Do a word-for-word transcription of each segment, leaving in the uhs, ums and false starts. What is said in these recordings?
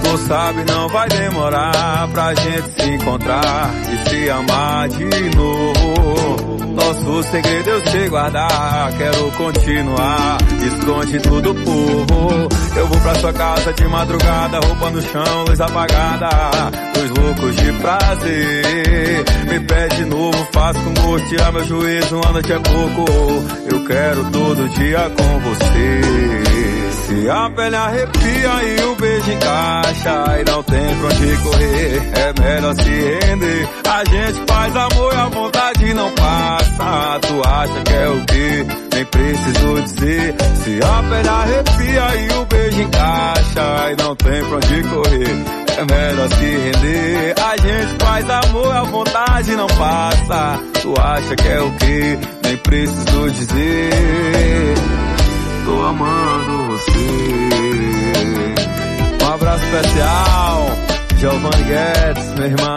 Tu sabe, não vai demorar pra gente se encontrar e se amar de novo. Nosso segredo eu sei guardar, quero continuar, esconde tudo, povo. Eu vou pra sua casa de madrugada, roupa no chão, luz apagada, dois loucos de prazer. Me pede de novo, faço com gosto, tirar meu juízo, uma noite é pouco. Eu quero todo dia com você. Se a pele arrepia e o beijo encaixa e não tem pra onde correr, é melhor se render. A gente faz amor e a vontade não passa. Tu acha que é o quê? Nem preciso dizer. Se a pele arrepia e o beijo encaixa e não tem pra onde correr, é melhor se render. A gente faz amor e a vontade não passa. Tu acha que é o quê? Nem preciso dizer. Tô amando você. Um abraço especial, Giovanni Guedes, meu irmão.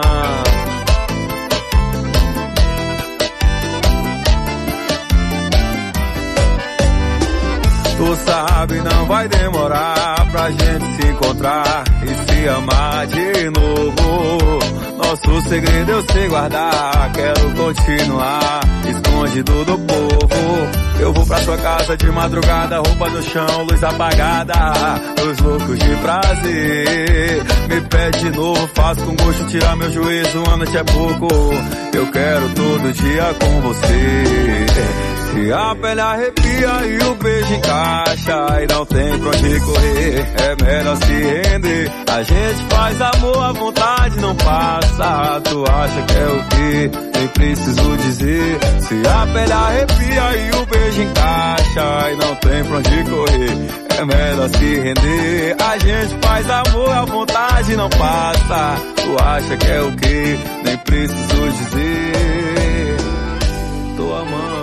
Tu sabe, não vai demorar pra gente se encontrar e se amar de novo. Nosso segredo eu sei guardar, quero continuar, escondido do povo. Eu vou pra sua casa de madrugada, roupa no chão, luz apagada, dois loucos de prazer. Me pede de novo, faço com gosto, tirar meu juízo, uma noite é pouco. Eu quero todo dia com você. Se a pele arrepia e o beijo encaixa e não tem pra onde correr, é melhor se render. A gente faz amor, a vontade não passa. Tu acha que é o quê? Nem preciso dizer. Se a pele arrepia e o beijo encaixa e não tem pra onde correr, é melhor se render. A gente faz amor, a vontade não passa. Tu acha que é o quê? Nem preciso dizer. Tô amando